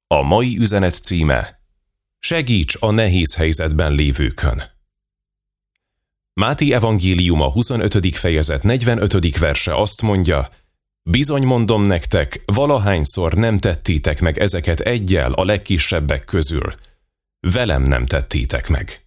A mai üzenet címe: Segíts a nehéz helyzetben lévőkön. Máté evangéliuma 25. fejezet 45. verse azt mondja: Bizony mondom nektek, valahányszor nem tettétek meg ezeket eggyel a legkisebbek közül, velem nem tettétek meg.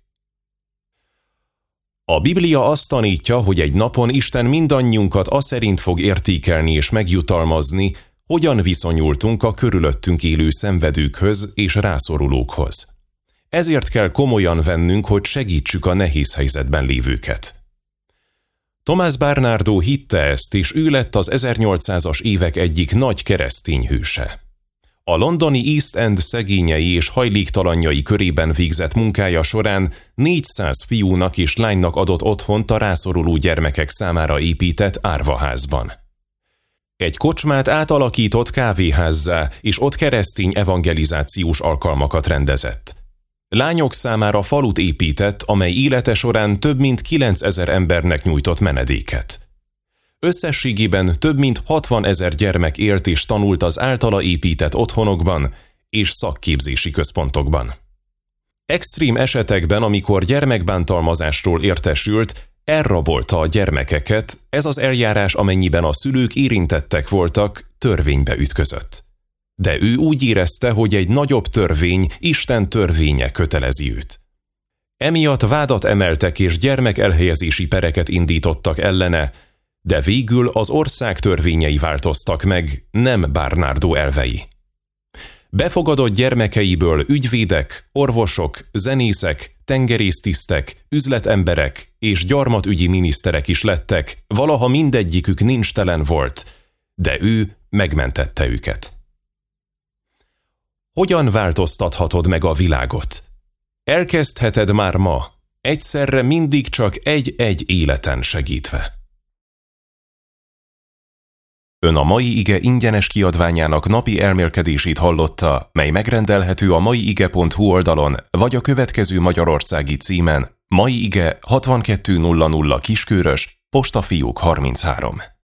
A Biblia azt tanítja, hogy egy napon Isten mindannyiunkat aszerint fog értékelni és megjutalmazni, hogyan viszonyultunk a körülöttünk élő szenvedőkhöz és rászorulókhoz. Ezért kell komolyan vennünk, hogy segítsük a nehéz helyzetben lévőket. Tomás Bernardo hitte ezt, és ő lett az 1800-as évek egyik nagy keresztény hőse. A londoni East End szegényei és hajléktalanjai körében végzett munkája során 400 fiúnak és lánynak adott otthont a rászoruló gyermekek számára épített árvaházban. Egy kocsmát átalakított kávéházzá, és ott keresztény evangelizációs alkalmakat rendezett. Lányok számára falut épített, amely élete során több mint 9000 embernek nyújtott menedéket. Összességében több mint 60 000 gyermek élt és tanult az általa épített otthonokban és szakképzési központokban. Extrém esetekben, amikor gyermekbántalmazásról értesült, elrabolta a gyermekeket, ez az eljárás, amennyiben a szülők érintettek voltak, törvénybe ütközött. De ő úgy érezte, hogy egy nagyobb törvény, Isten törvénye kötelezi őt. Emiatt vádat emeltek és gyermekelhelyezési pereket indítottak ellene, de végül az ország törvényei változtak meg, nem Bernardo elvei. Befogadott gyermekeiből ügyvédek, orvosok, zenészek, tengerésztisztek, üzletemberek és gyarmatügyi miniszterek is lettek, valaha mindegyikük nincstelen volt, de ő megmentette őket. Hogyan változtathatod meg a világot? Elkezdheted már ma, egyszerre mindig csak egy-egy életen segítve. Ön a Mai Ige ingyenes kiadványának napi elmélkedését hallotta, mely megrendelhető a maiige.hu oldalon, vagy a következő magyarországi címen: Mai Ige 6200 Kiskörös, Postafiók 33.